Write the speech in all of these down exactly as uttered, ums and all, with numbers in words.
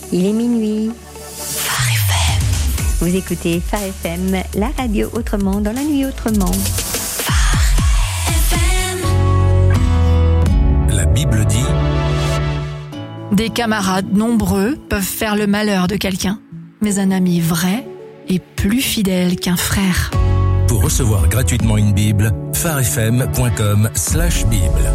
Il est minuit. Phare F M. Vous écoutez Phare F M, la radio autrement dans la nuit autrement. Phare F M. La Bible dit: des camarades nombreux peuvent faire le malheur de quelqu'un, mais un ami vrai est plus fidèle qu'un frère. Pour recevoir gratuitement une Bible, pharefm point com slash Bible.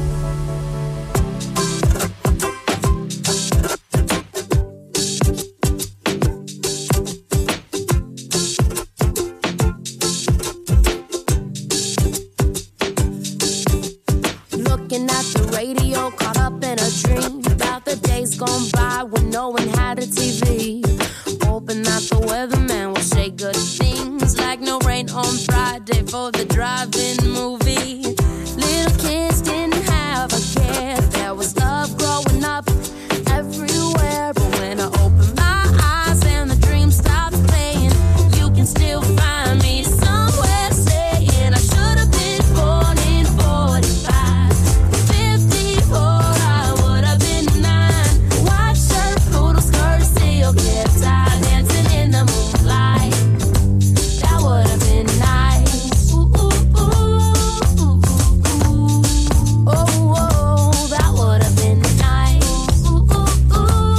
Looking at the radio, caught up in a dream about the days gone by when no one had a T V. Hoping that the weatherman will say good things, like no rain on Friday for the drive-in movie. Little kids didn't have a care. There was love growing up everywhere. But when I open my eyes and the dream stops playing, you can still find me somewhere saying I should have been born in forty-five. fifty-four, I would have been nine. White shirt, poodle skirt, silk hair tie, dancing in the moonlight. That would have been nice. Ooh, ooh, ooh, ooh, ooh, ooh. Oh, oh, that would have been nice. Ooh, ooh, ooh,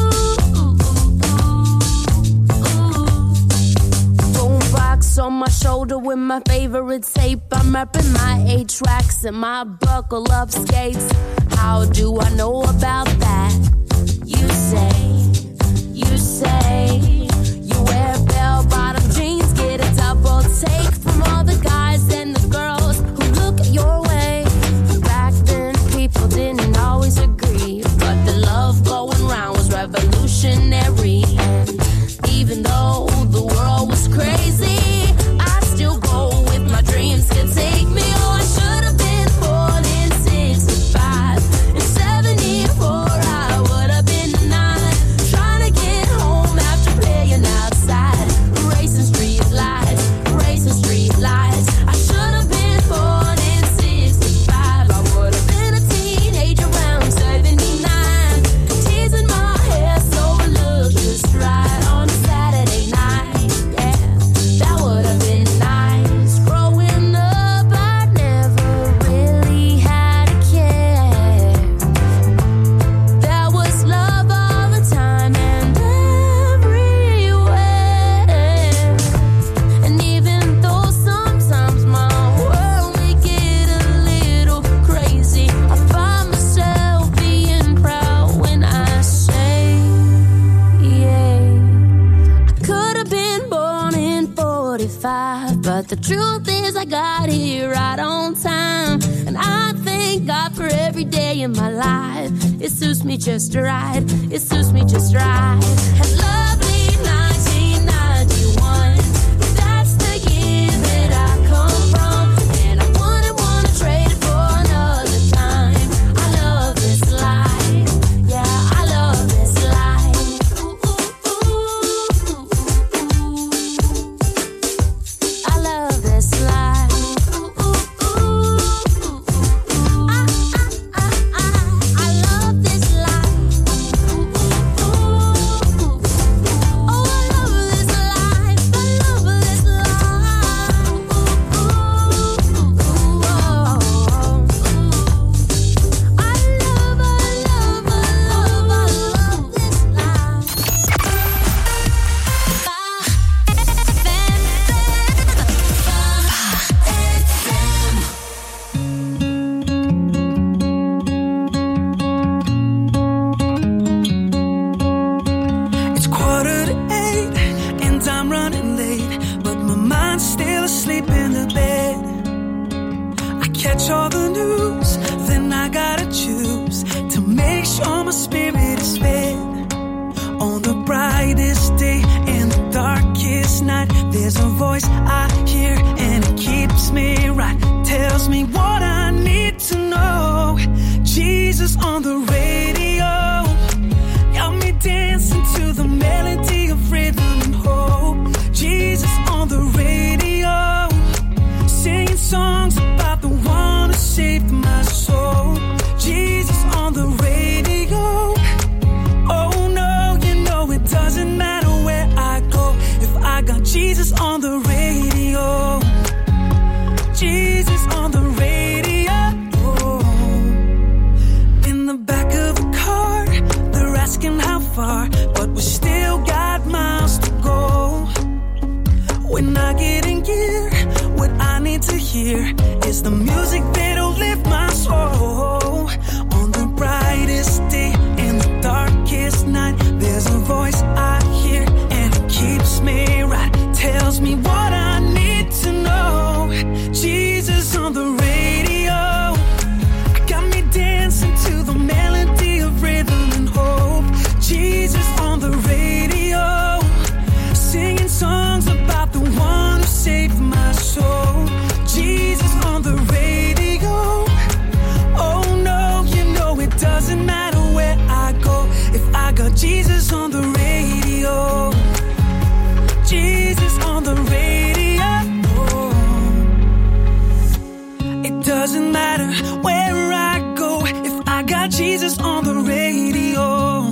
ooh, ooh, ooh. Boombox on my shoulder with my favorite tape. I'm repping my eight tracks and my buckle up skates. How do I know about that? You say, you say, you wear bell-bottom jeans, get a double take from all the guys and the girls who look your way. Back then, people didn't always agree, but the love going round was revolutionary. And even though the world was crazy, I still go with my dreams to take me. Oh, I should have been born in sixty-five. In seventy-four, I would have been nine. Trying to get home after playing outside. Racing street lights, racing street lights. I should have been born in sixty-five. I would have been a teenager around seventy-nine. Teasing my hair so it looked just right on a Saturday night. Yeah, that would have been nice. Growing up, I never really had a care. There was love all the time and everywhere. And even though sometimes my world may get a little crazy, I find myself being proud when I say, yeah, I could have been born in forty-five, but the truth is I got here right on time. And I thank God for every day in my life. It suits me just right, it suits me just right. And lovely nineteen ninety-one, that's the year that I come from. And I wouldn't want to trade it for another time. I love this life, yeah, I love this life. Ooh, ooh, ooh, ooh, ooh. I love this life. Ooh, ooh, ooh, ooh, ooh. I, I, I, I, I love this life. Ooh, ooh, ooh, ooh. Oh, I love this life. I love this life. Ooh, ooh, ooh, ooh, oh, ooh. I love, I love, I love, I love this life. It's quarter to eight, and I'm running late, but my mind's still asleep in the bed. I catch all the news, then I gotta choose to make sure my spirit is fed. On the brightest day and the darkest night, there's a voice I hear and it keeps me right. Tells me what I need to know. Jesus on the radio, got me dancing to the melody of rhythm and hope. Jesus on the radio, singing songs about the one who saved my soul. Jesus on the radio, oh no, you know Jesus on the radio. In the back of a car, they're asking how far, but we still got miles to go. When I get in gear, what I need to hear is the music that'll lift my soul. On the brightest day and the darkest night, there's a voice I hear and it keeps me right, tells me what I need to know. Jesus on the radio, got me dancing to the melody of rhythm and hope. Jesus on the radio, singing songs about the one who saved my soul. Jesus on the radio. Oh no, you know it doesn't matter where I go if I got Jesus on the radio. Jesus on the radio. It doesn't matter where I go if I got Jesus on the radio.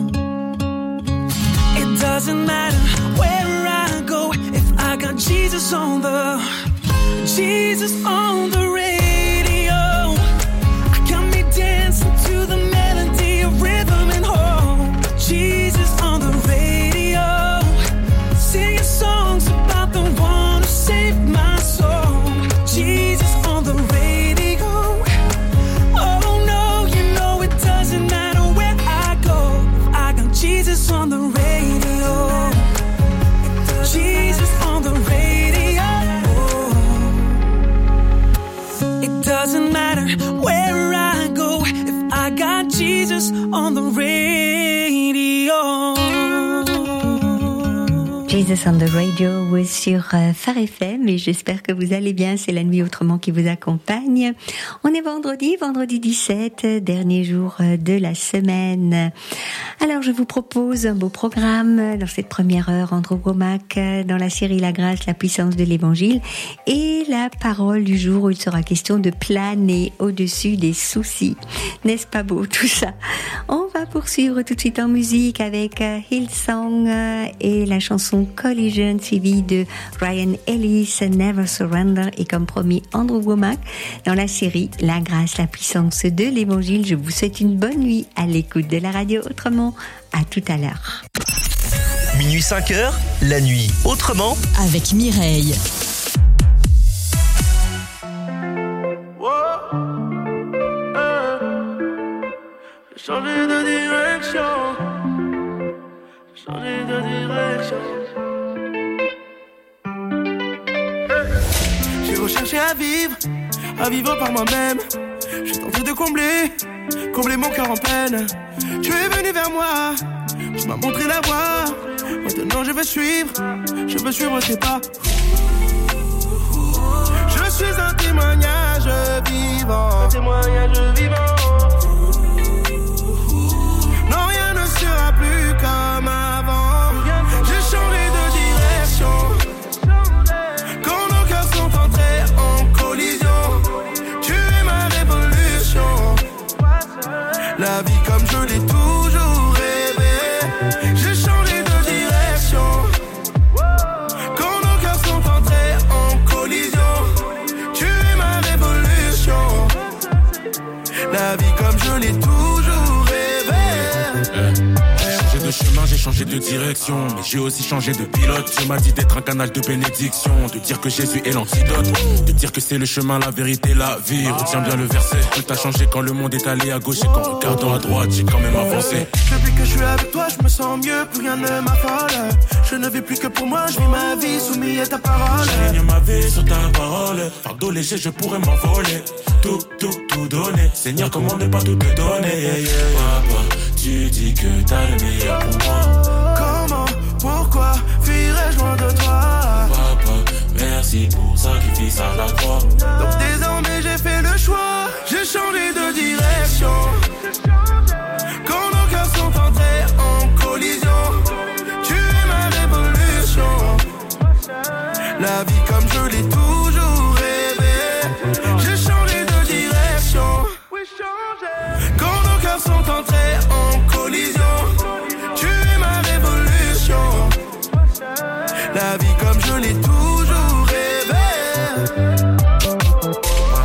It doesn't matter where I go if I got Jesus on the Jesus on the radio. I got me dancing to the melody of rhythm and hope. Jesus on the radio, singing songs about the one who saved my soul. Jesus on the radio. Oh no, you know it doesn't matter where I go if I got Jesus on the radio. Jesus on the radio. It doesn't matter where I go if I got Jesus on the radio. Jesus on the Radio sur Phare F M et j'espère que vous allez bien, c'est la nuit autrement qui vous accompagne. On est vendredi, vendredi dix-sept, dernier jour de la semaine. Alors je vous propose un beau programme dans cette première heure, Andrew Womack dans la série La Grâce, la puissance de l'Évangile et la parole du jour où il sera question de planer au-dessus des soucis. N'est-ce pas beau tout ça? On va poursuivre tout de suite en musique avec Hillsong et la chanson Collision suivie de Ryan Ellis, Never Surrender et comme promis Andrew Womack dans la série La Grâce, la puissance de l'Évangile. Je vous souhaite une bonne nuit à l'écoute de la radio autrement. À tout à l'heure. Minuit cinq heures, la nuit autrement avec Mireille. J'ai changé de direction. J'ai changé de direction. J'ai recherché à vivre, à vivre par moi-même. J'ai tenté de combler, combler mon cœur en peine. Tu es venu vers moi, tu m'as montré la voie. Maintenant je veux suivre, je veux suivre tes pas. Je suis un témoignage vivant, un témoignage vivant. Non, rien ne sera plus comme avant. J'ai changé de direction. Quand nos cœurs sont entrés en collision, tu es ma révolution. La vie comme je l'ai toujours rêvé. J'ai changé de direction. Quand nos cœurs sont entrés en collision, tu es ma révolution. La vie comme je l'ai toujours rêvé. J'ai changé de chemin, j'ai changé de direction, mais j'ai aussi changé de pilote. Tu m'as dit d'être un canal de bénédiction, de dire que Jésus est l'antidote, de dire que c'est le chemin, la vérité, la vie. Retiens bien le verset, tout a changé quand le monde est allé à gauche et qu'en regardant à droite, j'ai quand même avancé. Depuis que je suis avec toi, je me sens mieux, plus rien ne m'affole. Je ne vis plus que pour moi, je vis ma vie soumis à ta parole. J'aligne ma vie sur ta parole, fardeau léger, je pourrais m'envoler. Tout, tout, tout donner, Seigneur, comment ne pas tout te donner, yeah, yeah. Papa, tu dis que t'as le meilleur pour moi. Comment, pourquoi fuirais-je loin de toi? Papa, merci pour sacrifice à la croix. Donc désormais j'ai fait le choix, j'ai changé de direction. Quand nos cœurs sont entrés en collision, tu es ma révolution. La vie comme je l'ai toujours rêvé. J'ai changé de direction. Quand nos cœurs sont entrés en collision, tu es ma révolution. La vie comme je l'ai toujours rêvé.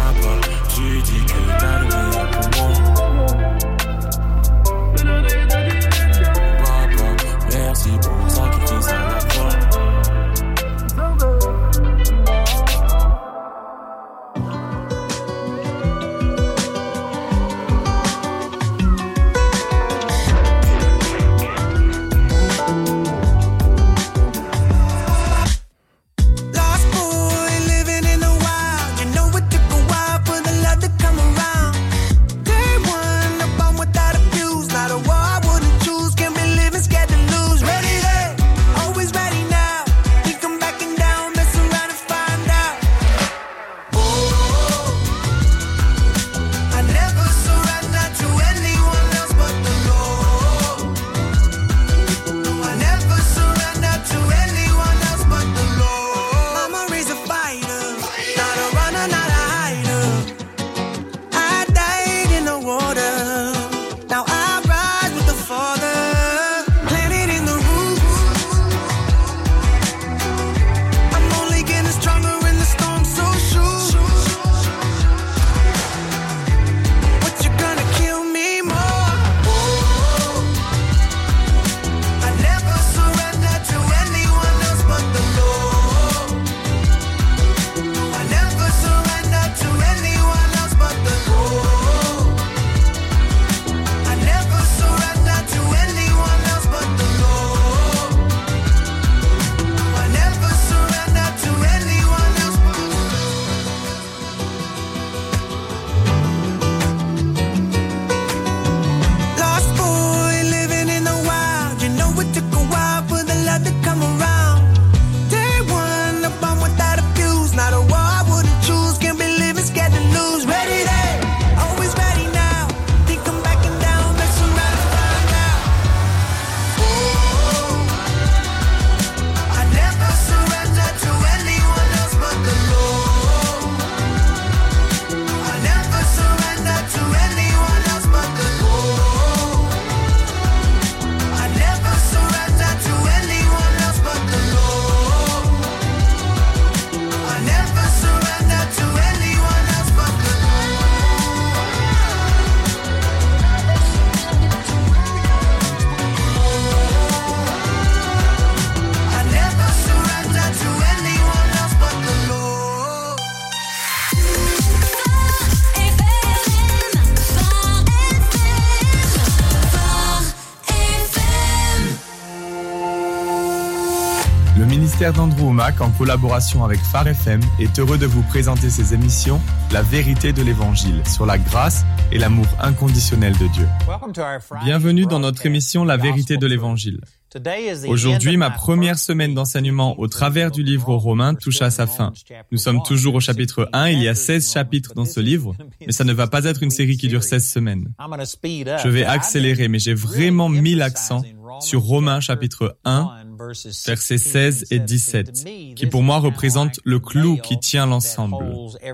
ministère d'Andrew Wommack, en collaboration avec Phare F M, est heureux de vous présenter ses émissions La vérité de l'Évangile, sur la grâce et l'amour inconditionnel de Dieu. Bienvenue dans notre émission La vérité de l'Évangile. Aujourd'hui, ma première semaine d'enseignement au travers du livre aux Romains touche à sa fin. Nous sommes toujours au chapitre un, il y a seize chapitres dans ce livre, mais ça ne va pas être une série qui dure seize semaines. Je vais accélérer, mais j'ai vraiment mis l'accent sur Romains chapitre un, versets seize et dix-sept, qui pour moi représente le clou qui tient l'ensemble.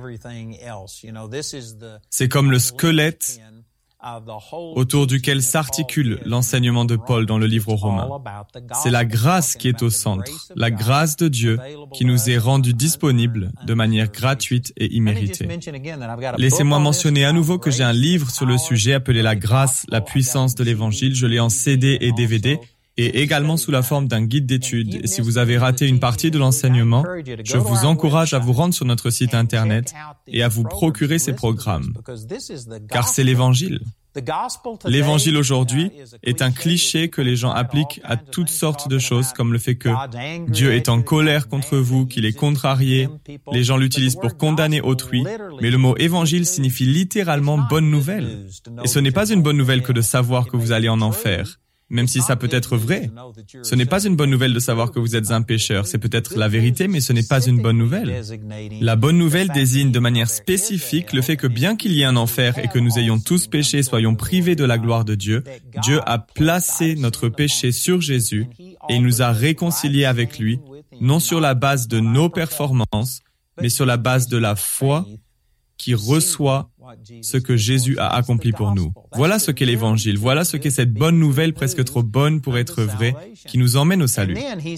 C'est comme le squelette autour duquel s'articule l'enseignement de Paul dans le livre aux Romains. C'est la grâce qui est au centre, la grâce de Dieu qui nous est rendue disponible de manière gratuite et imméritée. Laissez-moi mentionner à nouveau que j'ai un livre sur le sujet appelé La grâce, la puissance de l'Évangile. Je l'ai en C D et D V D et également sous la forme d'un guide d'études. Et si vous avez raté une partie de l'enseignement, je vous encourage à vous rendre sur notre site internet et à vous procurer ces programmes, car c'est l'Évangile. L'Évangile aujourd'hui est un cliché que les gens appliquent à toutes sortes de choses, comme le fait que Dieu est en colère contre vous, qu'il est contrarié. Les gens l'utilisent pour condamner autrui, mais le mot Évangile signifie littéralement bonne nouvelle. Et ce n'est pas une bonne nouvelle que de savoir que vous allez en enfer. Même si ça peut être vrai. Ce n'est pas une bonne nouvelle de savoir que vous êtes un pécheur. C'est peut-être la vérité, mais ce n'est pas une bonne nouvelle. La bonne nouvelle désigne de manière spécifique le fait que bien qu'il y ait un enfer et que nous ayons tous péché et soyons privés de la gloire de Dieu, Dieu a placé notre péché sur Jésus et il nous a réconciliés avec lui, non sur la base de nos performances, mais sur la base de la foi qui reçoit ce que Jésus a accompli pour nous. Voilà ce qu'est l'Évangile, voilà ce qu'est cette bonne nouvelle presque trop bonne pour être vraie, qui nous emmène au salut.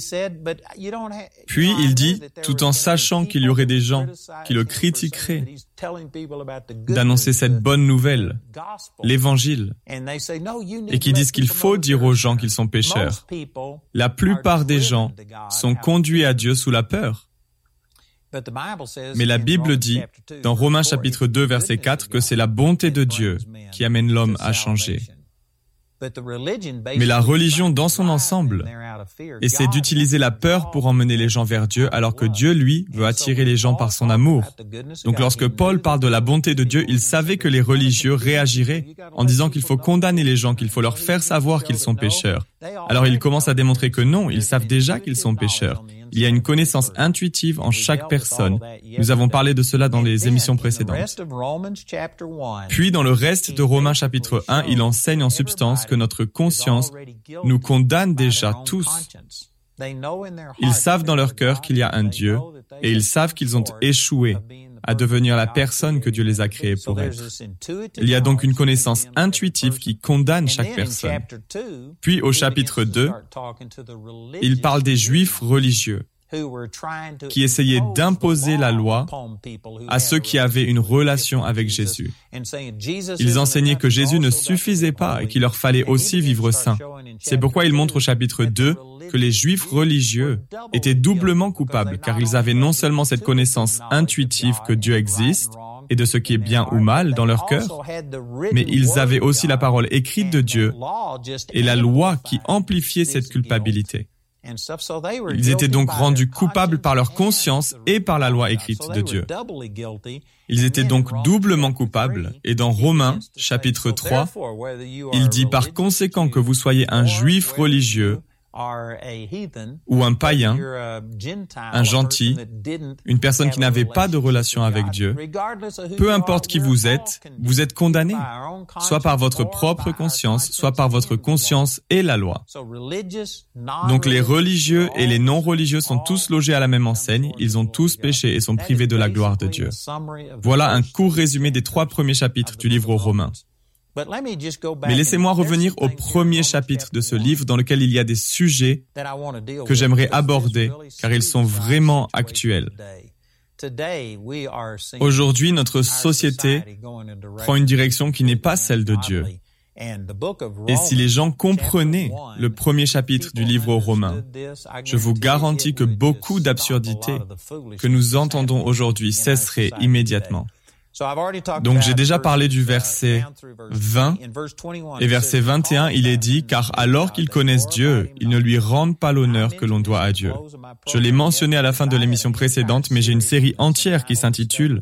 Puis il dit, tout en sachant qu'il y aurait des gens qui le critiqueraient, d'annoncer cette bonne nouvelle, l'Évangile, et qui disent qu'il faut dire aux gens qu'ils sont pécheurs. La plupart des gens sont conduits à Dieu sous la peur. Mais la Bible dit, dans Romains chapitre deux, verset quatre, que c'est la bonté de Dieu qui amène l'homme à changer. Mais la religion dans son ensemble essaie d'utiliser la peur pour emmener les gens vers Dieu, alors que Dieu, lui, veut attirer les gens par son amour. Donc lorsque Paul parle de la bonté de Dieu, il savait que les religieux réagiraient en disant qu'il faut condamner les gens, qu'il faut leur faire savoir qu'ils sont pécheurs. Alors il commence à démontrer que non, ils savent déjà qu'ils sont pécheurs. Il y a une connaissance intuitive en chaque personne. Nous avons parlé de cela dans les émissions précédentes. Puis, dans le reste de Romains chapitre un, il enseigne en substance que notre conscience nous condamne déjà tous. Ils savent dans leur cœur qu'il y a un Dieu et ils savent qu'ils ont échoué à devenir la personne que Dieu les a créés pour être. Il y a donc une connaissance intuitive qui condamne chaque personne. Puis au chapitre deux, il parle des Juifs religieux qui essayaient d'imposer la loi à ceux qui avaient une relation avec Jésus. Ils enseignaient que Jésus ne suffisait pas et qu'il leur fallait aussi vivre saint. C'est pourquoi il montre au chapitre deux que les Juifs religieux étaient doublement coupables, car ils avaient non seulement cette connaissance intuitive que Dieu existe et de ce qui est bien ou mal dans leur cœur, mais ils avaient aussi la parole écrite de Dieu et la loi qui amplifiait cette culpabilité. Ils étaient donc rendus coupables par leur conscience et par la loi écrite de Dieu. Ils étaient donc doublement coupables, et dans Romains, chapitre trois, il dit par conséquent que vous soyez un juif religieux, ou un païen, un gentil, une personne qui n'avait pas de relation avec Dieu, peu importe qui vous êtes, vous êtes condamné, soit par votre propre conscience, soit par votre conscience et la loi. Donc les religieux et les non-religieux sont tous logés à la même enseigne, ils ont tous péché et sont privés de la gloire de Dieu. Voilà un court résumé des trois premiers chapitres du livre aux Romains. Mais laissez-moi revenir au premier chapitre de ce livre dans lequel il y a des sujets que j'aimerais aborder car ils sont vraiment actuels. Aujourd'hui, notre société prend une direction qui n'est pas celle de Dieu. Et si les gens comprenaient le premier chapitre du livre aux Romains, je vous garantis que beaucoup d'absurdités que nous entendons aujourd'hui cesseraient immédiatement. Donc j'ai déjà parlé du verset vingt, et verset vingt et un, il est dit « Car alors qu'ils connaissent Dieu, ils ne lui rendent pas l'honneur que l'on doit à Dieu. » Je l'ai mentionné à la fin de l'émission précédente, mais j'ai une série entière qui s'intitule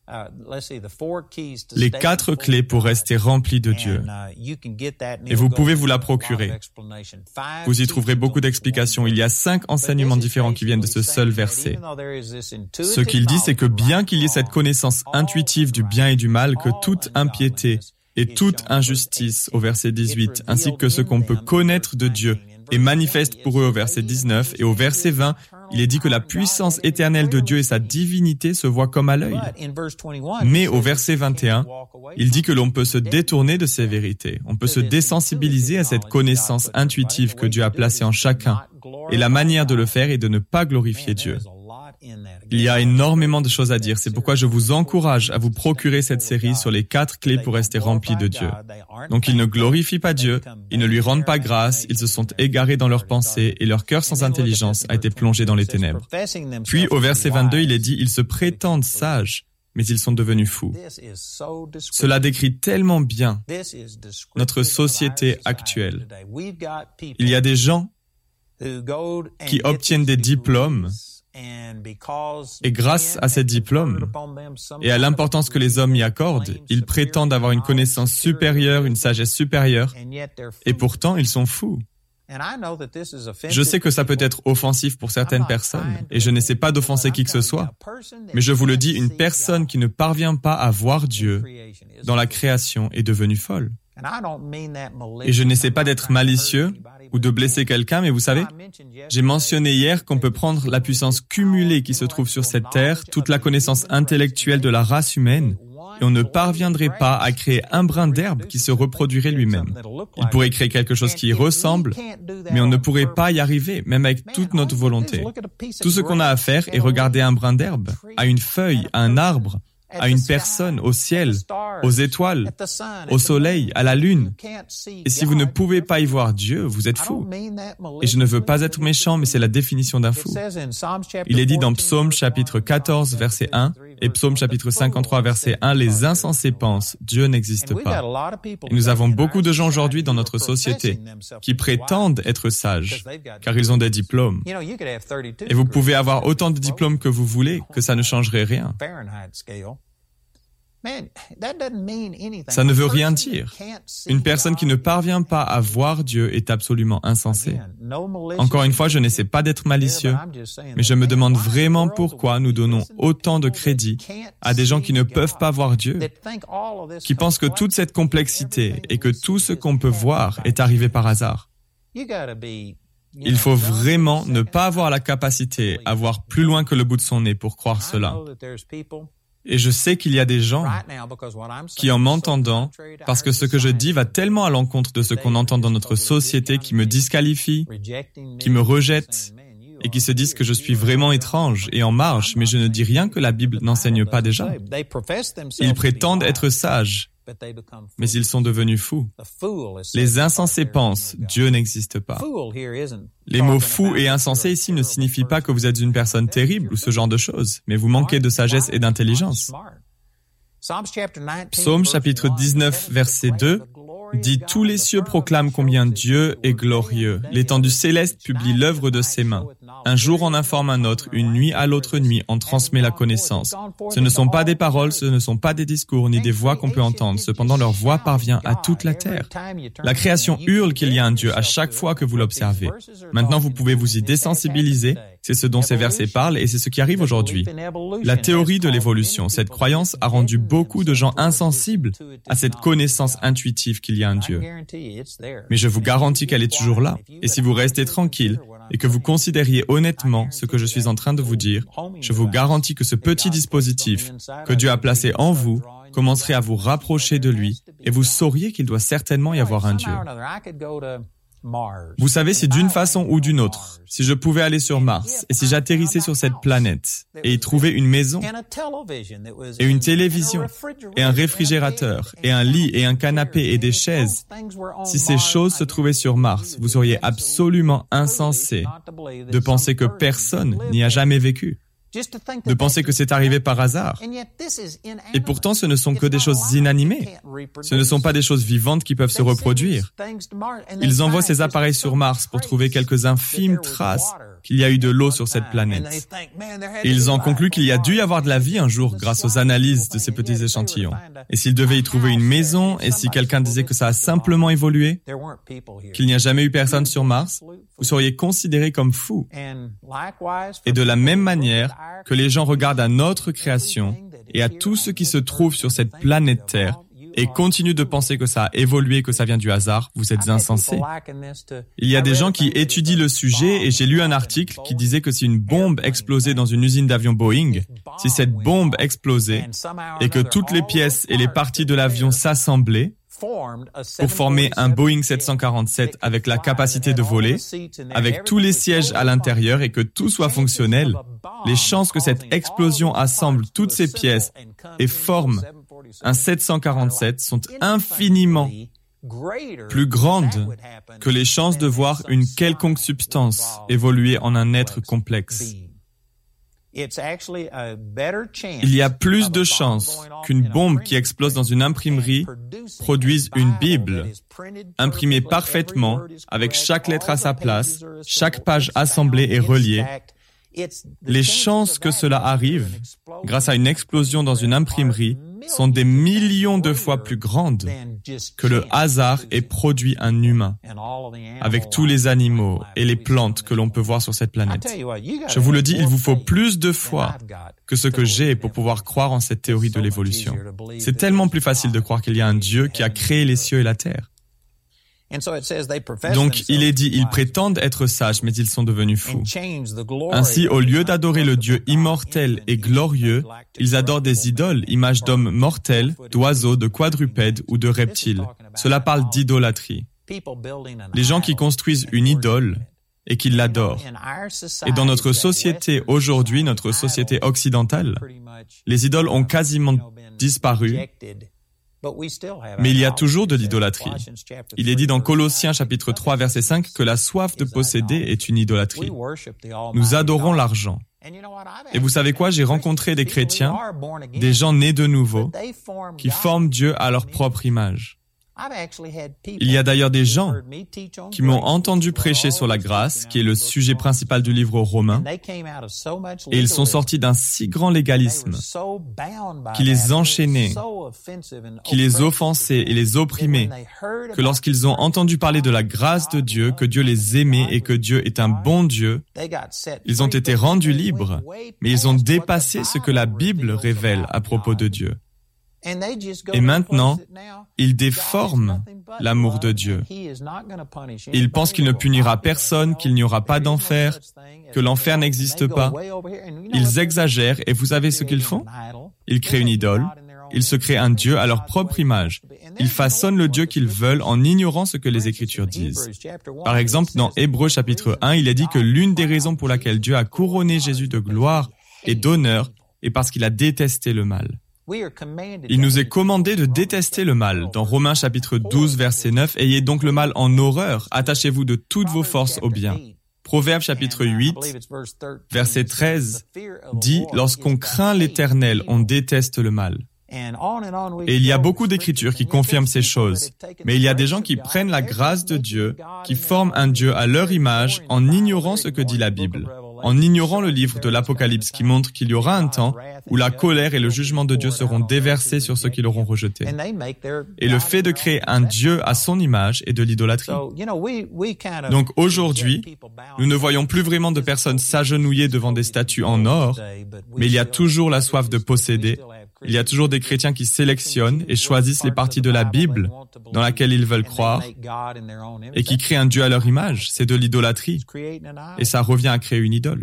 « Les quatre clés pour rester rempli de Dieu ». Et vous pouvez vous la procurer. Vous y trouverez beaucoup d'explications. Il y a cinq enseignements différents qui viennent de ce seul verset. Ce qu'il dit, c'est que bien qu'il y ait cette connaissance intuitive du bien et du mal, que toute impiété et toute injustice, au verset dix-huit, ainsi que ce qu'on peut connaître de Dieu, est manifeste pour eux au verset dix-neuf, et au verset vingt, il est dit que la puissance éternelle de Dieu et sa divinité se voient comme à l'œil. Mais au verset vingt et un, il dit que l'on peut se détourner de ces vérités. On peut se désensibiliser à cette connaissance intuitive que Dieu a placée en chacun. Et la manière de le faire est de ne pas glorifier Dieu. Il y a énormément de choses à dire. C'est pourquoi je vous encourage à vous procurer cette série sur les quatre clés pour rester rempli de Dieu. Donc ils ne glorifient pas Dieu, ils ne lui rendent pas grâce, ils se sont égarés dans leurs pensées et leur cœur sans intelligence a été plongé dans les ténèbres. Puis au verset vingt-deux, il est dit, ils se prétendent sages, mais ils sont devenus fous. Cela décrit tellement bien notre société actuelle. Il y a des gens qui obtiennent des diplômes et grâce à ces diplômes et à l'importance que les hommes y accordent, ils prétendent avoir une connaissance supérieure, une sagesse supérieure, et pourtant ils sont fous. Je sais que ça peut être offensif pour certaines personnes, et je n'essaie pas d'offenser qui que ce soit, mais je vous le dis, une personne qui ne parvient pas à voir Dieu dans la création est devenue folle. Et je n'essaie pas d'être malicieux ou de blesser quelqu'un, mais vous savez, j'ai mentionné hier qu'on peut prendre la puissance cumulée qui se trouve sur cette terre, toute la connaissance intellectuelle de la race humaine, et on ne parviendrait pas à créer un brin d'herbe qui se reproduirait lui-même. Il pourrait créer quelque chose qui y ressemble, mais on ne pourrait pas y arriver, même avec toute notre volonté. Tout ce qu'on a à faire est regarder un brin d'herbe, à une feuille, à un arbre, à une personne, au ciel, aux étoiles, au soleil, à la lune. Et si vous ne pouvez pas y voir Dieu, vous êtes fou. Et je ne veux pas être méchant, mais c'est la définition d'un fou. Il est dit dans Psaume chapitre quatorze, verset un, et Psaume chapitre cinquante-trois, verset un, les insensés pensent, Dieu n'existe pas. Et nous avons beaucoup de gens aujourd'hui dans notre société qui prétendent être sages, car ils ont des diplômes. Et vous pouvez avoir autant de diplômes que vous voulez, que ça ne changerait rien. Ça ne veut rien dire. Une personne qui ne parvient pas à voir Dieu est absolument insensée. Encore une fois, je n'essaie pas d'être malicieux, mais je me demande vraiment pourquoi nous donnons autant de crédit à des gens qui ne peuvent pas voir Dieu, qui pensent que toute cette complexité et que tout ce qu'on peut voir est arrivé par hasard. Il faut vraiment ne pas avoir la capacité à voir plus loin que le bout de son nez pour croire cela. Et je sais qu'il y a des gens qui, en m'entendant, parce que ce que je dis va tellement à l'encontre de ce qu'on entend dans notre société, qui me disqualifient, qui me rejettent, et qui se disent que je suis vraiment étrange et en marge, mais je ne dis rien que la Bible n'enseigne pas déjà. Ils prétendent être sages, mais ils sont devenus fous. Les insensés pensent, Dieu n'existe pas. Les mots fou et insensé ici ne signifient pas que vous êtes une personne terrible ou ce genre de choses, mais vous manquez de sagesse et d'intelligence. Psaume chapitre dix-neuf, verset deux, dit « Tous les cieux proclament combien Dieu est glorieux. L'étendue céleste publie l'œuvre de ses mains. Un jour en informe un autre, une nuit à l'autre nuit, on transmet la connaissance. Ce ne sont pas des paroles, ce ne sont pas des discours, ni des voix qu'on peut entendre. Cependant, leur voix parvient à toute la terre. La création hurle qu'il y a un Dieu à chaque fois que vous l'observez. Maintenant, vous pouvez vous y désensibiliser. C'est ce dont ces versets parlent et c'est ce qui arrive aujourd'hui. La théorie de l'évolution, cette croyance a rendu beaucoup de gens insensibles à cette connaissance intuitive qu'il y a un Dieu. Mais je vous garantis qu'elle est toujours là. Et si vous restez tranquille et que vous considériez honnêtement ce que je suis en train de vous dire, je vous garantis que ce petit dispositif que Dieu a placé en vous commencerait à vous rapprocher de lui et vous sauriez qu'il doit certainement y avoir un Dieu. Vous savez, si d'une façon ou d'une autre, si je pouvais aller sur Mars et si j'atterrissais sur cette planète et y trouver une maison et une télévision et un réfrigérateur et un lit et un canapé et des chaises, si ces choses se trouvaient sur Mars, vous seriez absolument insensé de penser que personne n'y a jamais vécu. de penser que c'est arrivé par hasard. Et pourtant, ce ne sont que des choses inanimées. Ce ne sont pas des choses vivantes qui peuvent se reproduire. Ils envoient ces appareils sur Mars pour trouver quelques infimes traces qu'il y a eu de l'eau sur cette planète. Et ils en concluent qu'il y a dû y avoir de la vie un jour grâce aux analyses de ces petits échantillons. Et s'ils devaient y trouver une maison, et si quelqu'un disait que ça a simplement évolué, qu'il n'y a jamais eu personne sur Mars, vous seriez considérés comme fous. Et de la même manière que les gens regardent à notre création et à tout ce qui se trouve sur cette planète Terre et continuent de penser que ça a évolué, que ça vient du hasard, vous êtes insensés. Il y a des gens qui étudient le sujet et j'ai lu un article qui disait que si une bombe explosait dans une usine d'avions Boeing, si cette bombe explosait et que toutes les pièces et les parties de l'avion s'assemblaient pour former un Boeing sept cent quarante-sept avec la capacité de voler, avec tous les sièges à l'intérieur et que tout soit fonctionnel, les chances que cette explosion assemble toutes ces pièces et forme un sept cent quarante-sept sont infiniment plus grandes que les chances de voir une quelconque substance évoluer en un être complexe. Il y a plus de chances qu'une bombe qui explose dans une imprimerie produise une Bible, imprimée parfaitement, avec chaque lettre à sa place, chaque page assemblée et reliée. Les chances que cela arrive, grâce à une explosion dans une imprimerie, sont des millions de fois plus grandes que le hasard ait produit un humain, avec tous les animaux et les plantes que l'on peut voir sur cette planète. Je vous le dis, il vous faut plus de foi que ce que j'ai pour pouvoir croire en cette théorie de l'évolution. C'est tellement plus facile de croire qu'il y a un Dieu qui a créé les cieux et la terre. Donc, il est dit, ils prétendent être sages, mais ils sont devenus fous. Ainsi, au lieu d'adorer le Dieu immortel et glorieux, ils adorent des idoles, images d'hommes mortels, d'oiseaux, de quadrupèdes ou de reptiles. Cela parle d'idolâtrie. Les gens qui construisent une idole et qui l'adorent. Et dans notre société aujourd'hui, notre société occidentale, les idoles ont quasiment disparu. Mais il y a toujours de l'idolâtrie. Il est dit dans Colossiens chapitre trois verset cinq que la soif de posséder est une idolâtrie. Nous adorons l'argent. Et vous savez quoi? J'ai rencontré des chrétiens, des gens nés de nouveau, qui forment Dieu à leur propre image. Il y a d'ailleurs des gens qui m'ont entendu prêcher sur la grâce, qui est le sujet principal du livre aux Romains, et ils sont sortis d'un si grand légalisme qui les enchaînait, qui les offensait et les opprimait, que lorsqu'ils ont entendu parler de la grâce de Dieu, que Dieu les aimait et que Dieu est un bon Dieu, ils ont été rendus libres, mais ils ont dépassé ce que la Bible révèle à propos de Dieu. Et maintenant, ils déforment l'amour de Dieu. Ils pensent qu'il ne punira personne, qu'il n'y aura pas d'enfer, que l'enfer n'existe pas. Ils exagèrent et vous savez ce qu'ils font? Ils créent une idole, ils se créent un Dieu à leur propre image. Ils façonnent le Dieu qu'ils veulent en ignorant ce que les Écritures disent. Par exemple, dans Hébreux chapitre un, il est dit que l'une des raisons pour laquelle Dieu a couronné Jésus de gloire et d'honneur est parce qu'il a détesté le mal. Il nous est commandé de détester le mal. Dans Romains chapitre douze, verset neuf, « Ayez donc le mal en horreur, attachez-vous de toutes vos forces au bien. » Proverbes chapitre huit, verset treize, dit « Lorsqu'on craint l'Éternel, on déteste le mal. » Et il y a beaucoup d'écritures qui confirment ces choses. Mais il y a des gens qui prennent la grâce de Dieu, qui forment un Dieu à leur image en ignorant ce que dit la Bible, en ignorant le livre de l'Apocalypse qui montre qu'il y aura un temps où la colère et le jugement de Dieu seront déversés sur ceux qui l'auront rejeté. Et le fait de créer un Dieu à son image est de l'idolâtrie. Donc aujourd'hui, nous ne voyons plus vraiment de personnes s'agenouiller devant des statues en or, mais il y a toujours la soif de posséder. Il y a toujours des chrétiens qui sélectionnent et choisissent les parties de la Bible dans laquelle ils veulent croire et qui créent un Dieu à leur image. C'est de l'idolâtrie. Et ça revient à créer une idole.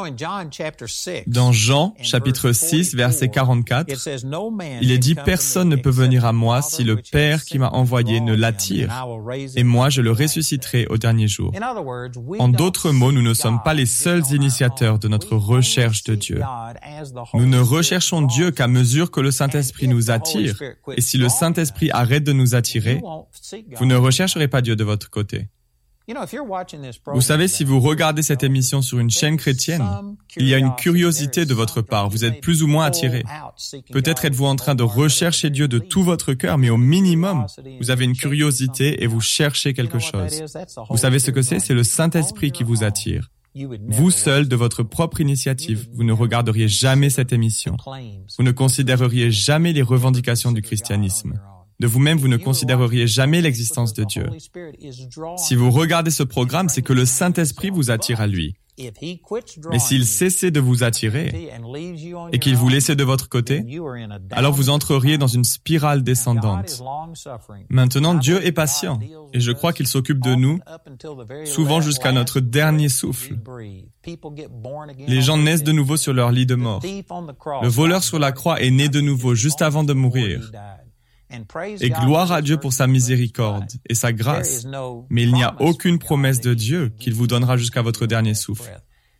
Dans Jean, chapitre six, verset quarante-quatre, il est dit « Personne ne peut venir à moi si le Père qui m'a envoyé ne l'attire, et moi je le ressusciterai au dernier jour. » En d'autres mots, nous ne sommes pas les seuls initiateurs de notre recherche de Dieu. Nous ne recherchons Dieu qu'à mesure que le Saint-Esprit nous attire, et si le Saint-Esprit arrête de nous attirer, vous ne rechercherez pas Dieu de votre côté. Vous savez, si vous regardez cette émission sur une chaîne chrétienne, il y a une curiosité de votre part. Vous êtes plus ou moins attiré. Peut-être êtes-vous en train de rechercher Dieu de tout votre cœur, mais au minimum, vous avez une curiosité et vous cherchez quelque chose. Vous savez ce que c'est? C'est le Saint-Esprit qui vous attire. Vous seul, de votre propre initiative, vous ne regarderiez jamais cette émission. Vous ne considéreriez jamais les revendications du christianisme. De vous-même, vous ne considéreriez jamais l'existence de Dieu. Si vous regardez ce programme, c'est que le Saint-Esprit vous attire à lui. Mais s'il cessait de vous attirer et qu'il vous laissait de votre côté, alors vous entreriez dans une spirale descendante. Maintenant, Dieu est patient et je crois qu'il s'occupe de nous souvent jusqu'à notre dernier souffle. Les gens naissent de nouveau sur leur lit de mort. Le voleur sur la croix est né de nouveau juste avant de mourir. Et gloire à Dieu pour sa miséricorde et sa grâce. Mais il n'y a aucune promesse de Dieu qu'il vous donnera jusqu'à votre dernier souffle.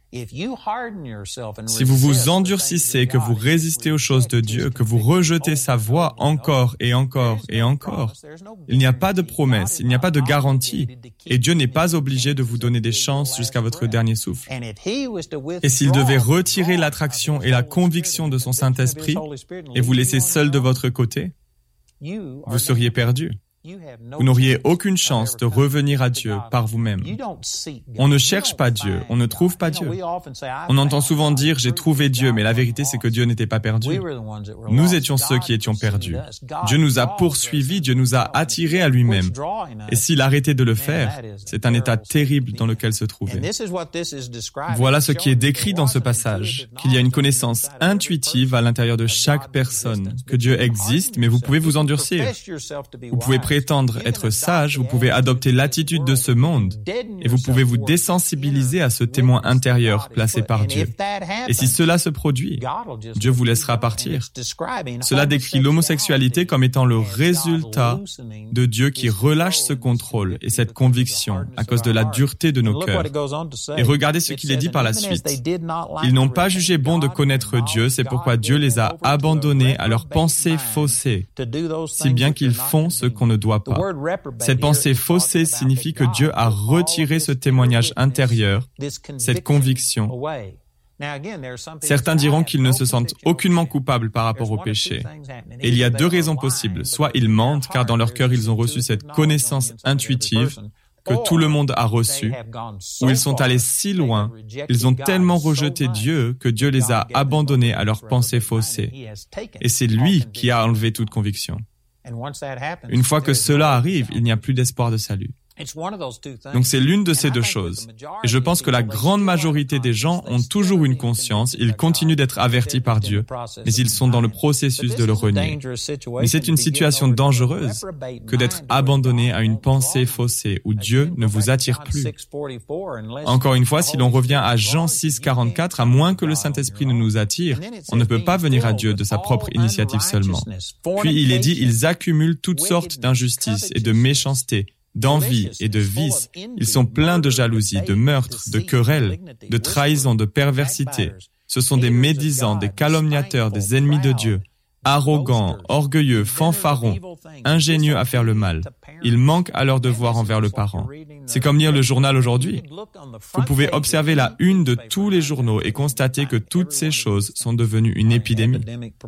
Si vous vous endurcissez, que vous résistez aux choses de Dieu, que vous rejetez sa voix encore et encore et encore, il n'y a pas de promesse, il n'y a pas de garantie, et Dieu n'est pas obligé de vous donner des chances jusqu'à votre dernier souffle. Et s'il devait retirer l'attraction et la conviction de son Saint-Esprit et vous laisser seul de votre côté, vous seriez perdu. Vous n'auriez aucune chance de revenir à Dieu par vous-même. On ne cherche pas Dieu, on ne trouve pas Dieu. On entend souvent dire « j'ai trouvé Dieu », mais la vérité c'est que Dieu n'était pas perdu. Nous étions ceux qui étions perdus. Dieu nous a poursuivis, Dieu nous a attirés à lui-même. Et s'il arrêtait de le faire, c'est un état terrible dans lequel se trouver. Voilà ce qui est décrit dans ce passage, qu'il y a une connaissance intuitive à l'intérieur de chaque personne, que Dieu existe, mais vous pouvez vous endurcir. Vous pouvez prétendre être sage, vous pouvez adopter l'attitude de ce monde et vous pouvez vous désensibiliser à ce témoin intérieur placé par Dieu. Et si cela se produit, Dieu vous laissera partir. Cela décrit l'homosexualité comme étant le résultat de Dieu qui relâche ce contrôle et cette conviction à cause de la dureté de nos cœurs. Et regardez ce qu'il est dit par la suite. Ils n'ont pas jugé bon de connaître Dieu, c'est pourquoi Dieu les a abandonnés à leurs pensées faussées, si bien qu'ils font ce qu'on ne doit pas. Cette pensée faussée signifie que Dieu a retiré ce témoignage intérieur, cette conviction. Certains diront qu'ils ne se sentent aucunement coupables par rapport au péché. Et il y a deux raisons possibles. Soit ils mentent, car dans leur cœur ils ont reçu cette connaissance intuitive que tout le monde a reçue, ou ils sont allés si loin, ils ont tellement rejeté Dieu que Dieu les a abandonnés à leurs pensées faussées. Et c'est lui qui a enlevé toute conviction. Une fois que cela arrive, il n'y a plus d'espoir de salut. Donc c'est l'une de ces deux choses. Et je pense que la grande majorité des gens ont toujours une conscience, ils continuent d'être avertis par Dieu, mais ils sont dans le processus de le renier. Mais c'est une situation dangereuse que d'être abandonné à une pensée faussée où Dieu ne vous attire plus. Encore une fois, si l'on revient à Jean six quarante-quatre, à moins que le Saint-Esprit ne nous attire, on ne peut pas venir à Dieu de sa propre initiative seulement. Puis il est dit, ils accumulent toutes sortes d'injustices et de méchanceté, d'envie et de vice. Ils sont pleins de jalousie, de meurtre, de querelles, de trahison, de perversité. Ce sont des médisants, des calomniateurs, des ennemis de Dieu, arrogants, orgueilleux, fanfarons, ingénieux à faire le mal. Ils manquent à leur devoir envers le parent. C'est comme lire le journal aujourd'hui. Vous pouvez observer la une de tous les journaux et constater que toutes ces choses sont devenues une épidémie.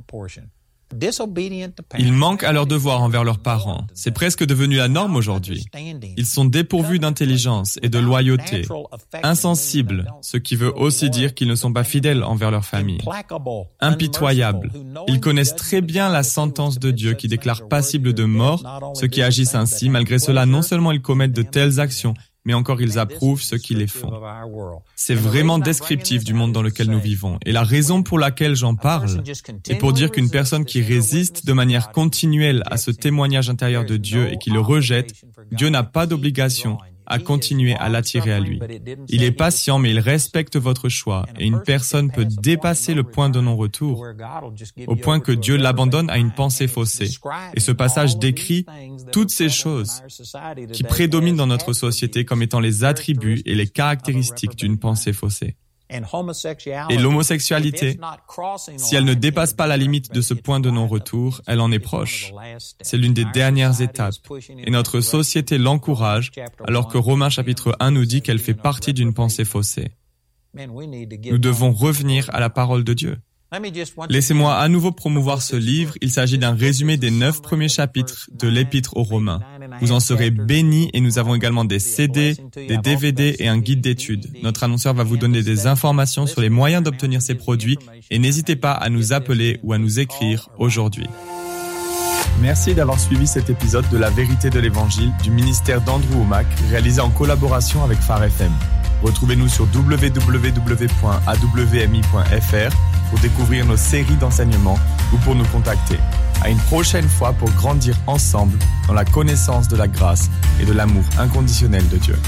Ils manquent à leur devoir envers leurs parents. C'est presque devenu la norme aujourd'hui. Ils sont dépourvus d'intelligence et de loyauté, insensibles, ce qui veut aussi dire qu'ils ne sont pas fidèles envers leur famille, impitoyables. Ils connaissent très bien la sentence de Dieu qui déclare passible de mort ceux qui agissent ainsi. Malgré cela, non seulement ils commettent de telles actions, mais encore ils approuvent ceux qui les font. C'est vraiment descriptif du monde dans lequel nous vivons. Et la raison pour laquelle j'en parle est pour dire qu'une personne qui résiste de manière continuelle à ce témoignage intérieur de Dieu et qui le rejette, Dieu n'a pas d'obligation à continuer à l'attirer à lui. Il est patient, mais il respecte votre choix, et une personne peut dépasser le point de non-retour, au point que Dieu l'abandonne à une pensée faussée. Et ce passage décrit toutes ces choses qui prédominent dans notre société comme étant les attributs et les caractéristiques d'une pensée faussée. Et l'homosexualité, si elle ne dépasse pas la limite de ce point de non-retour, elle en est proche. C'est l'une des dernières étapes. Et notre société l'encourage, alors que Romains chapitre un nous dit qu'elle fait partie d'une pensée faussée. Nous devons revenir à la parole de Dieu. Laissez-moi à nouveau promouvoir ce livre. Il s'agit d'un résumé des neuf premiers chapitres de l'Épître aux Romains. Vous en serez bénis et nous avons également des C D, des D V D et un guide d'études. Notre annonceur va vous donner des informations sur les moyens d'obtenir ces produits et n'hésitez pas à nous appeler ou à nous écrire aujourd'hui. Merci d'avoir suivi cet épisode de La Vérité de l'Évangile du ministère d'Andrew Wommack, réalisé en collaboration avec Phare F M. Retrouvez-nous sur w w w point a w m i point f r pour découvrir nos séries d'enseignements ou pour nous contacter. À une prochaine fois pour grandir ensemble dans la connaissance de la grâce et de l'amour inconditionnel de Dieu.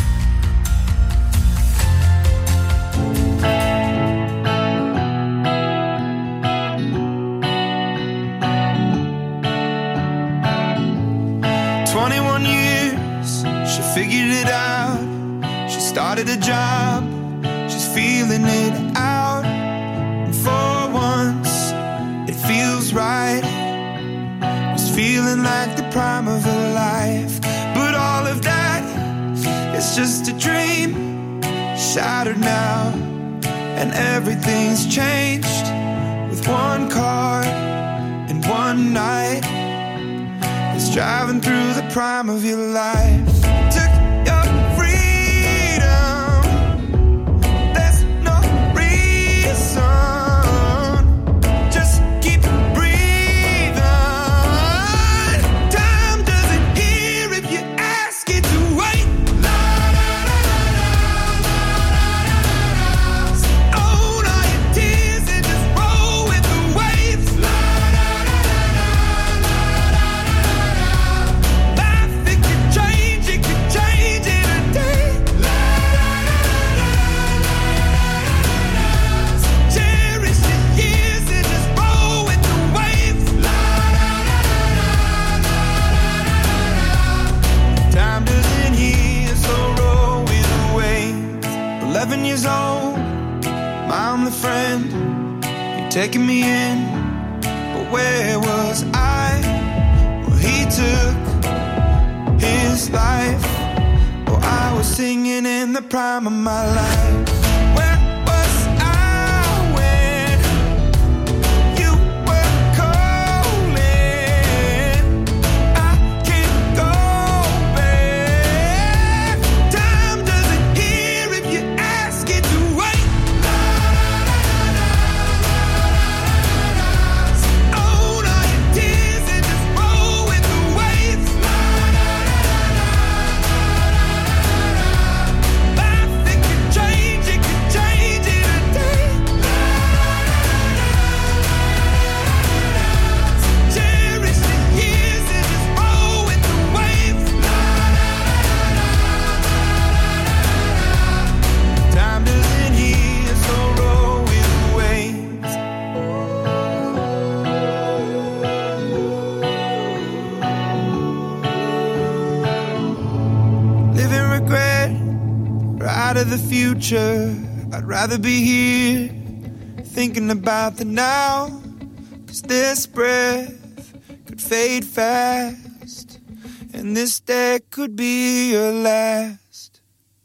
twenty-one years, she figured it out. She started a job, she's feeling it out. And for once, it feels right. Was feeling like the prime of her life. But all of that is just a dream, shattered now. And everything's changed with one car and one night. It's driving through the prime of your life. Took your freedom. There's no reason. Just keep breathing. Time doesn't hear if you ask it to wait. La, la, la, la, la, la, la. Own all your tears and just roll with the waves. La, la, la, la, la. Eleven years old, I'm the friend. You're taking me in, but where was I? Well, he took his life. Oh, I was singing in the prime of my life. Where was I when you were calling? I can't go back. Time doesn't hear if you ask it to wait. La, la, la, la, la, la. Own all your tears and just roll with the waves. La, la, la, la, la. Life, it can change, it can change in a day. La, la, la, la, la. Cherish the years and just roll with the waves. La, la, la, la, la, la. Time doesn't heal, so roll with the waves. Living regret, right of the future. I'd rather be here, thinking about the now. Cause this breath could fade fast, and this day could be your last.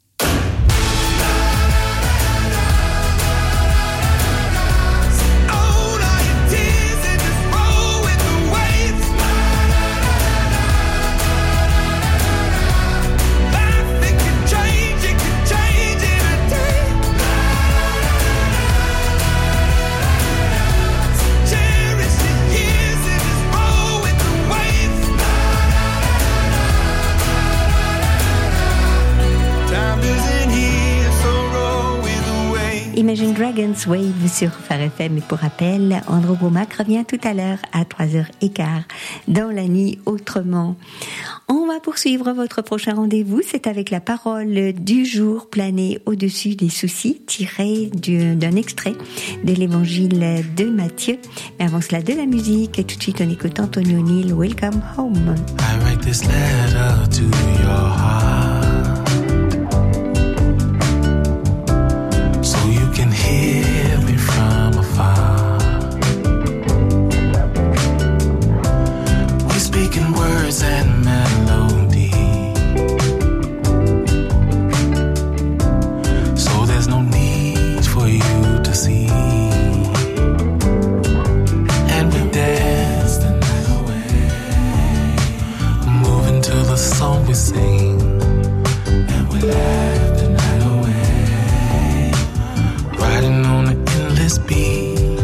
Own all your tears and just roll with the waves. Life, it can change, it can change in a day. Cherish the years and just roll with the waves. Time doesn't heal, so roll with the waves. Imagine Dragons Wave sur Phare F M. Et pour rappel, Andrew Wommack revient tout à l'heure à trois heures quinze dans la nuit autrement. On va poursuivre votre prochain rendez-vous. C'est avec la parole du jour planée au-dessus des soucis, tirée du- d'un extrait de l'évangile de Matthieu. Mais avant cela, de la musique. Et tout de suite, on écoute Anthony O'Neill, Welcome Home. I write this letter to your heart so you can hear speaking words and melody. So there's no need for you to see. And we dance the night away, moving to the song we sing. And we laugh the night away, riding on an endless beat.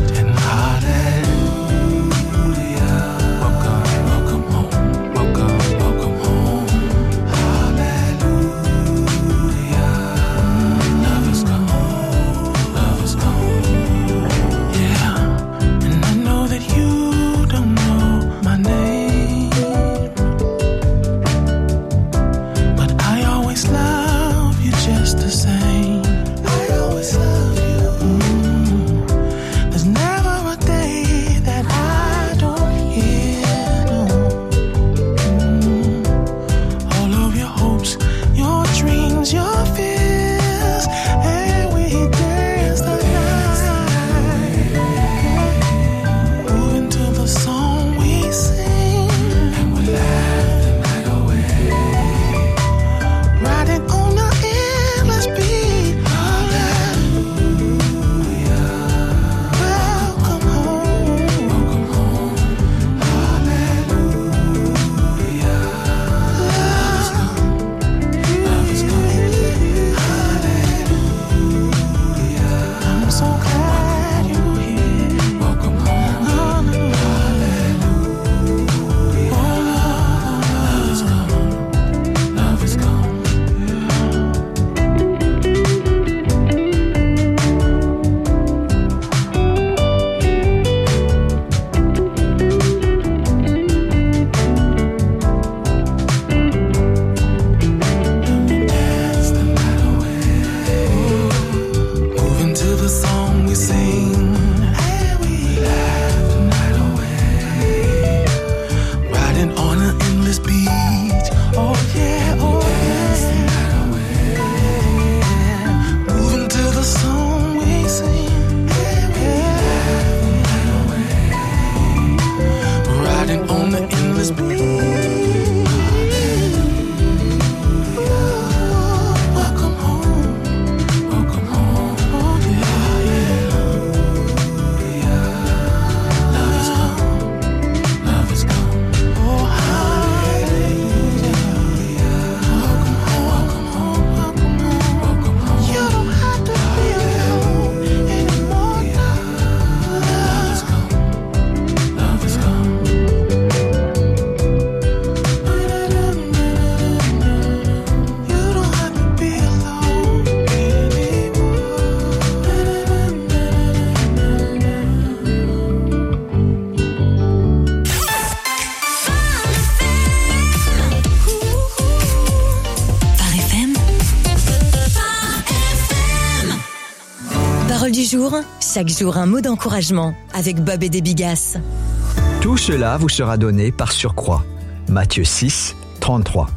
Chaque jour, un mot d'encouragement avec Bob et des Bigasses. Tout cela vous sera donné par surcroît. Matthieu six, trente-trois.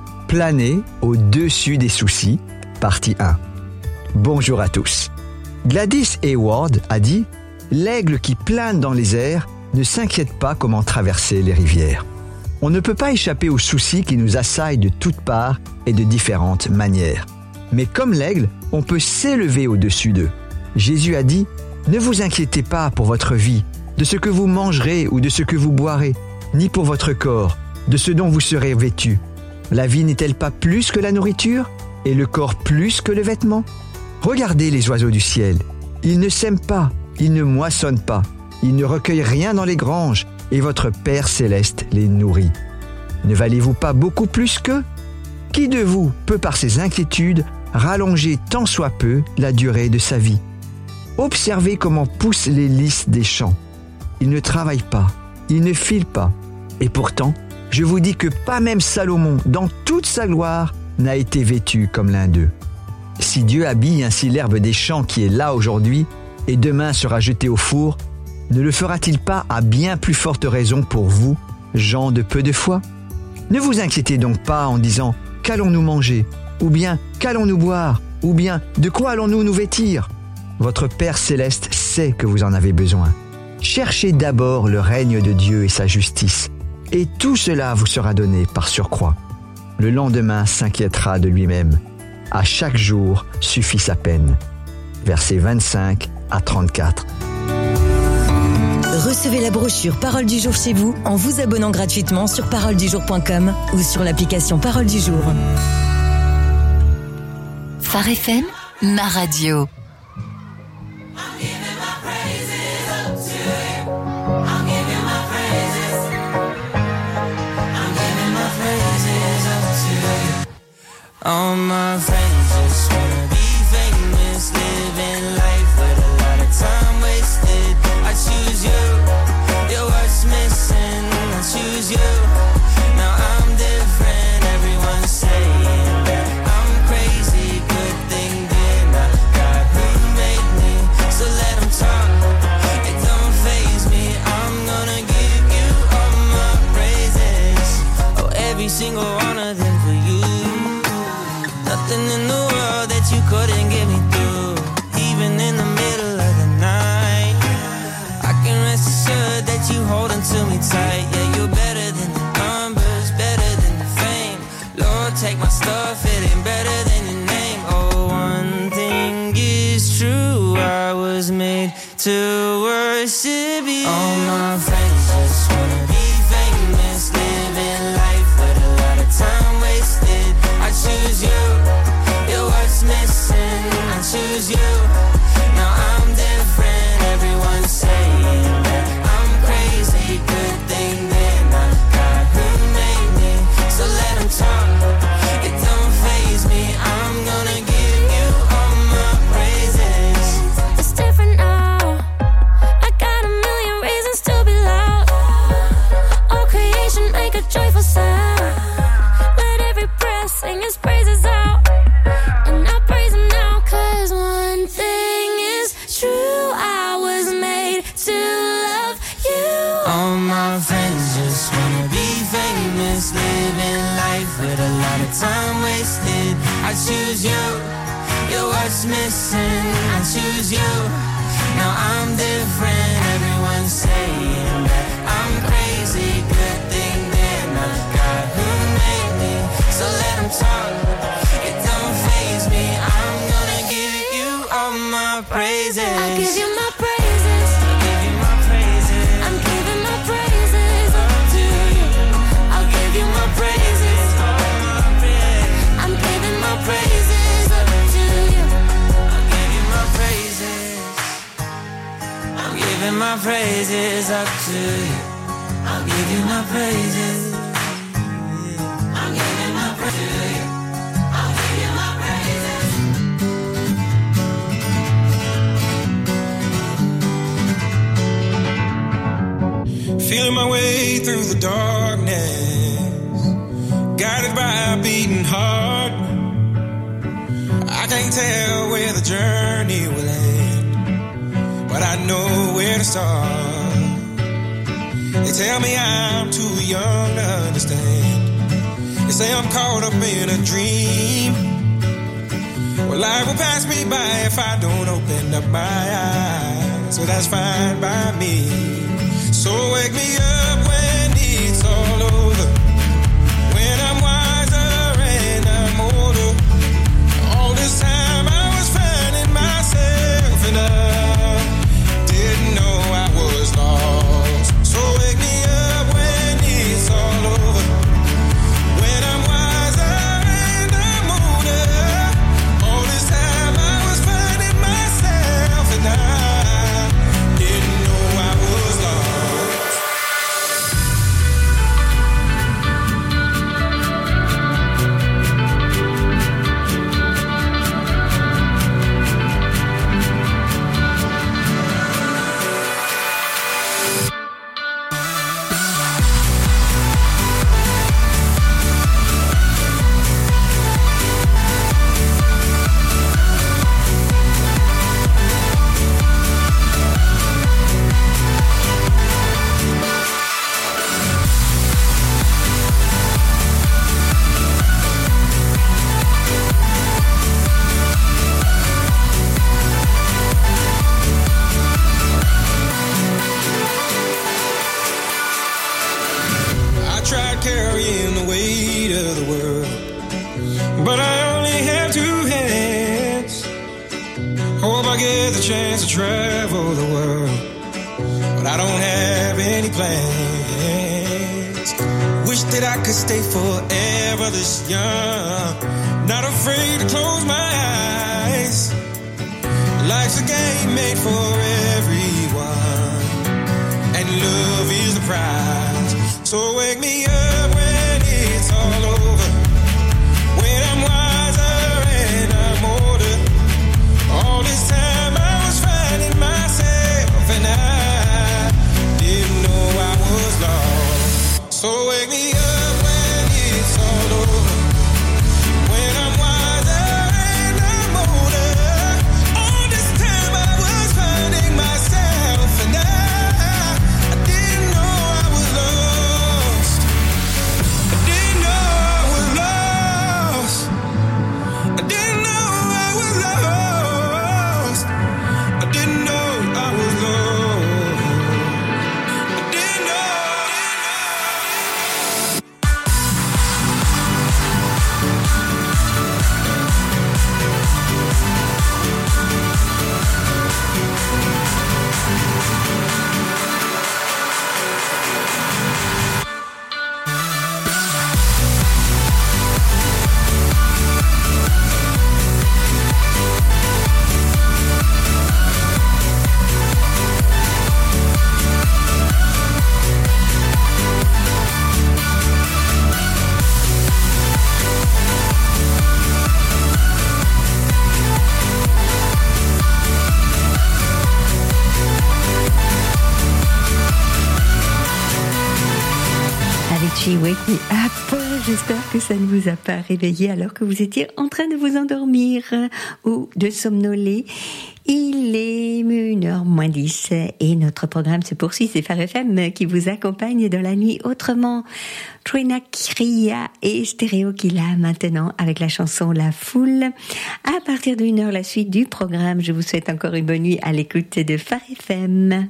Planez au-dessus des soucis, partie un. Bonjour à tous. Gladys Hayward a dit « L'aigle qui plane dans les airs ne s'inquiète pas comment traverser les rivières. » On ne peut pas échapper aux soucis qui nous assaillent de toutes parts et de différentes manières. Mais comme l'aigle, on peut s'élever au-dessus d'eux. Jésus a dit « Ne vous inquiétez pas pour votre vie, de ce que vous mangerez ou de ce que vous boirez, ni pour votre corps, de ce dont vous serez vêtus. La vie n'est-elle pas plus que la nourriture, et le corps plus que le vêtement ? Regardez les oiseaux du ciel. Ils ne sèment pas, ils ne moissonnent pas, ils ne recueillent rien dans les granges, et votre Père céleste les nourrit. Ne valez-vous pas beaucoup plus qu'eux ? Qui de vous peut par ses inquiétudes rallonger tant soit peu la durée de sa vie ? Observez comment poussent les lys des champs. Ils ne travaillent pas, ils ne filent pas. Et pourtant, je vous dis que pas même Salomon, dans toute sa gloire, n'a été vêtu comme l'un d'eux. Si Dieu habille ainsi l'herbe des champs qui est là aujourd'hui et demain sera jetée au four, ne le fera-t-il pas à bien plus forte raison pour vous, gens de peu de foi ? Ne vous inquiétez donc pas en disant « Qu'allons-nous manger ?» ou bien « Qu'allons-nous boire ?» ou bien « De quoi allons-nous nous vêtir ?» Votre Père céleste sait que vous en avez besoin. Cherchez d'abord le règne de Dieu et sa justice, et tout cela vous sera donné par surcroît. Le lendemain s'inquiétera de lui-même. À chaque jour suffit sa peine. Versets vingt-cinq à trente-quatre. Recevez la brochure Parole du jour chez vous en vous abonnant gratuitement sur parole du jour point com ou sur l'application Parole du jour. Phare F M, ma radio. All my friends just wanna be famous, living life with a lot of time wasted. I choose you, you're what's missing. I choose you, now I'm different. Everyone's saying that I'm crazy, good thing then I got who made me. So let them talk, it don't faze me. I'm gonna give you all my praises. Oh, every single one of them for you. Nothing in the world that you couldn't get me through. Even in the middle of the night, I can rest assured that you holding to me tight. Yeah, you're better than the numbers, better than the fame. Lord, take my stuff, it ain't better than your name. Oh, one thing is true, I was made to worship you. All my friends just wanna be famous, living life with a lot of time wasted. I choose you, you're what's missing. I choose you, now I'm different. Everyone's saying that I'm crazy, good thing then I got who made me. So let them talk, it don't faze me. I'm gonna give you all my praises. It's different now, I got a million reasons to be loud. All creation make a joyful sound. Let every breath sing his praises out. And I praise him now, cause one thing is true, I was made to love you. All my friends just wanna be famous, living life with a lot of time wasted. I choose you, you're what's missing. I choose you, now I'm different. Everyone's saying that I'm crazy, good thing then I got who made me. So let them talk, it don't faze me. I'm gonna give you all my praises. I give you my praises, I give you my praises. I'm giving my praises up to you. I'll give you my praises, I'm giving my praises up to you. I'll give you my praises. I'm giving my praises up to you. I'll give you my praises. I'm giving my praises to you. I'll give you my praises. Feeling my way through the darkness, guided by a beating heart. I can't tell where the journey will end, but I know where to start. They tell me I'm too young to understand. They say I'm caught up in a dream. Well, life will pass me by if I don't open up my eyes. So that's fine by me. So wake me up when it's all over, when I'm wiser and I'm older. All this time I was finding myself and I didn't know I was lost. So wake me up when it's all over, when I'm wiser and I'm older. All this time I was finding myself and I didn't know I was lost. carrying the weight of the world. But I only have two hands. Hope I get the chance to travel the world. But I don't have any plans. Wish that I could stay forever this young. Not afraid to close my eyes. Life's a game made for everyone, and love is the prize. So wake me up when it's all over, when I'm wiser and I'm older. All this time I was finding myself, and I didn't know I was lost. So wake me up when it's all over, when I'm wiser and I'm older. All this time I was finding myself, and I, I didn't know I was lost. I didn't know I was lost. I didn't know I was lost. I didn't know I was lost. I didn't know. Avicii, Wake Me Up. J'espère que ça ne vous a pas réveillé alors que vous étiez en train de vous endormir ou de somnoler. Il est une heure moins dix et notre programme se poursuit. C'est Phare F M qui vous accompagne dans la nuit autrement. Trina Kriya et Stéréo Killa maintenant avec la chanson La Foule. À partir d'une heure, la suite du programme. Je vous souhaite encore une bonne nuit à l'écoute de Phare F M.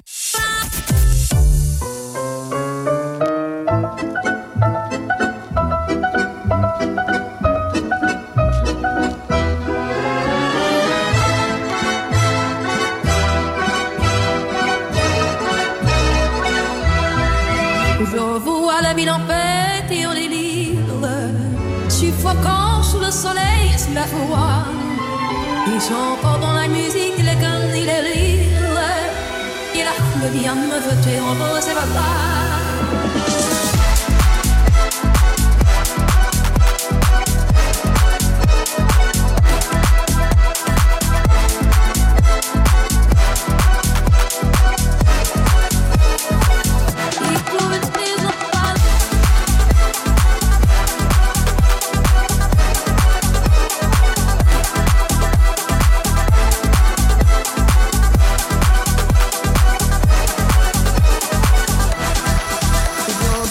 Je vois la ville en fête et en délire, suffocant sous le soleil et sous la foi. Et j'entends dans la musique les cannes et les rires, et la foule vient me jeter en beau ses bras. You're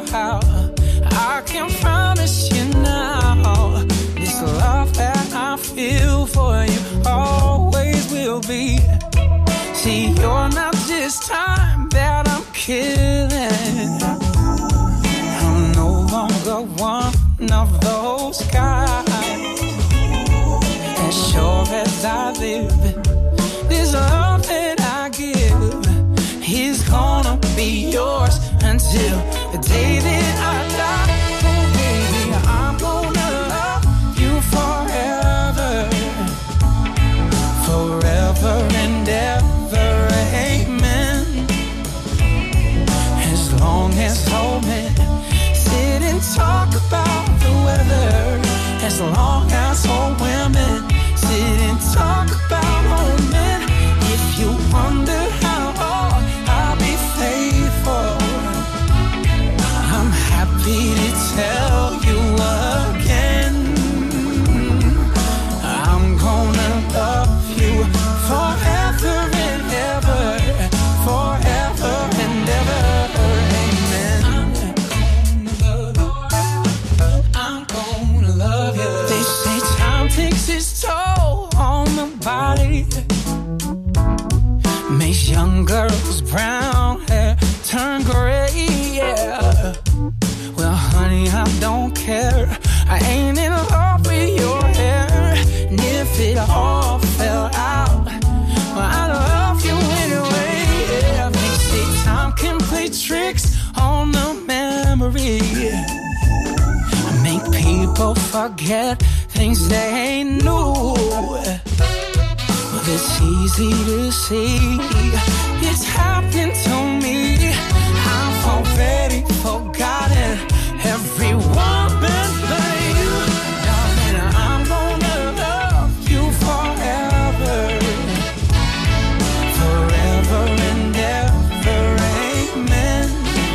I can promise you now, this love that I feel for you always will be. See, you're not just time that I'm killing. I'm no longer one of those guys. As sure as I live, this love that I give is gonna be yours until the day that I die. Oh baby, I'm gonna love you forever, forever and ever, amen. As long as old men sit and talk about the weather, as long as old women sit and talk about old men. If you wonder how long I'll be faithful, I'm happy to tell you again, I'm gonna love you forever and ever, forever and ever, amen. I'm gonna love you. They say time takes its toll on the body, makes young girls' brown hair turn gray, yeah. Well, honey, I don't care, I ain't in love with your hair. And if it all fell out, well, I love you anyway, yeah. They say time can play tricks on the memory, make people forget things they knew. Well, it's easy to see, it's happened to me. I've already forgotten every woman but you. Darling, I'm gonna love you forever, forever and ever, amen.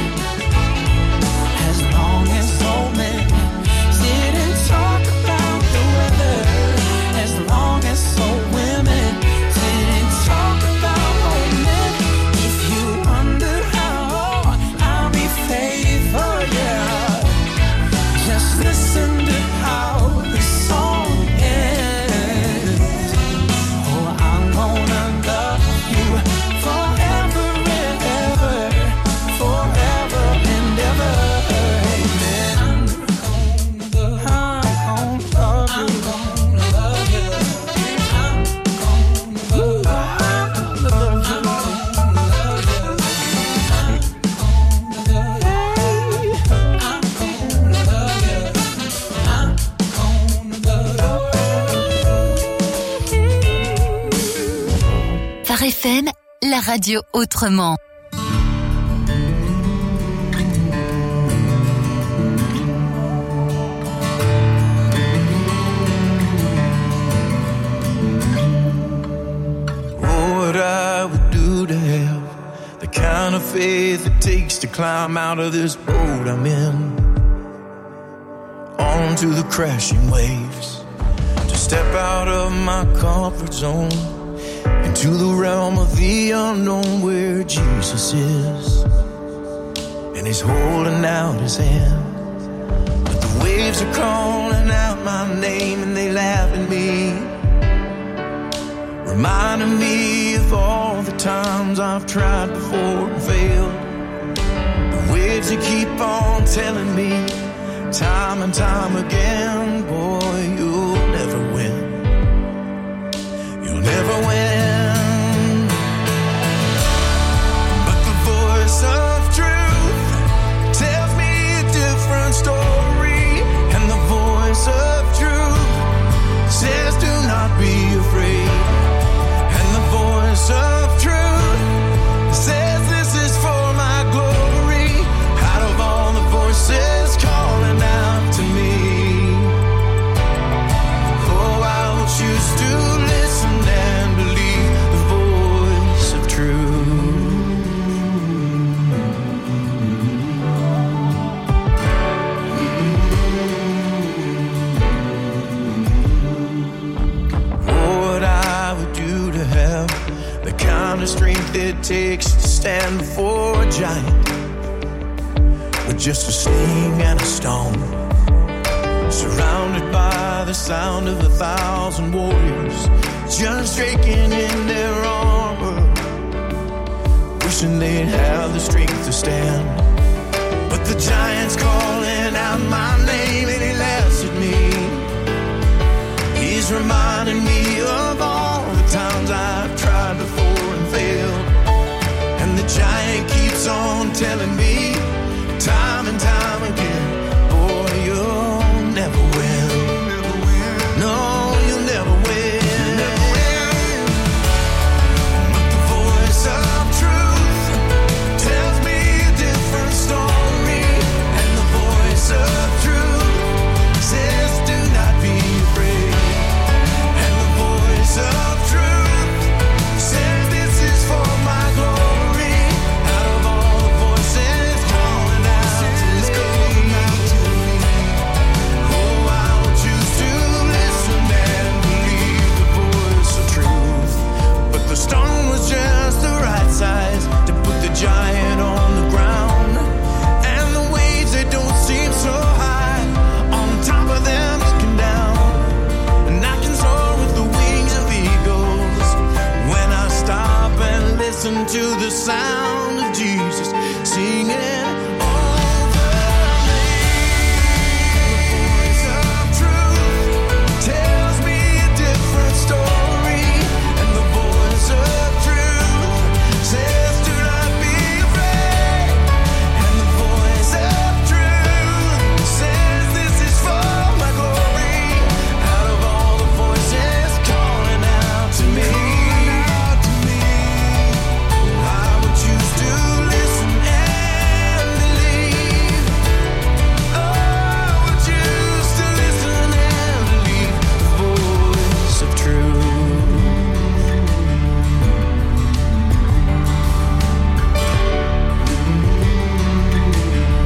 As long as old men sit and talk about the weather, as long as old women sit and talk about old men. If you wonder how I'll be faithful, yeah, just listen to how the song ends. Oh, I'm gonna love you forever and ever, forever and ever, amen. I'm gonna love you. I'm gonna love you. I'm gonna love you. I'm gonna love you. Phare F M, la radio autrement. What I would do to have the kind of faith it takes to climb out of this boat I'm in, onto the crashing waves, to step out of my comfort zone, into the realm of the unknown where Jesus is, and he's holding out his hand. But the waves are calling out my name and they laugh at me, reminding me of all the times I've tried before and failed. The waves that keep on telling me time and time again, boy, you'll never win, you'll never win. But the voice of truth tells me a different story, and the voice of truth says do not be afraid. Voice of truth says this is for my glory. Out of all the voices calling out to me, oh, I will choose to listen and believe the voice of truth. What I would do to have the kind of strength it takes to stand before a giant with just a sling and a stone. Surrounded by the sound of a thousand warriors, just shaking in their armor, wishing they'd have the strength to stand. But the giants come